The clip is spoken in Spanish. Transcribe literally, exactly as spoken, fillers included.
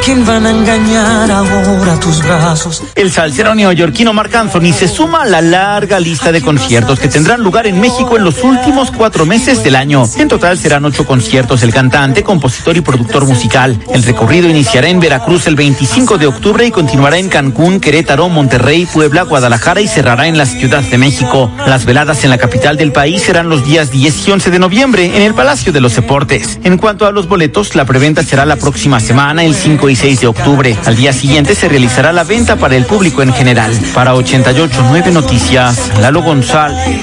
quién van a engañar ahora tus brazos? El salsero neoyorquino Marc Anthony se suma a la larga lista de conciertos que tendrán lugar en México en los últimos cuatro meses del año. En total serán ocho conciertos del cantante, compositor y productor musical. El recorrido iniciará en Veracruz el veinticinco de octubre y continuará en Cancún, Querétaro, Monterrey, Puebla, Guadalajara y cerrará en la Ciudad de México. Las veladas en la capital del país serán los días diez y once de noviembre en el Palacio de los Deportes. En cuanto a los boletos, la preventa será la próxima semana, el cinco y seis de octubre. Al día siguiente se realizará la venta para el público en general. Para ochenta y ocho punto nueve Noticias, Lalo González.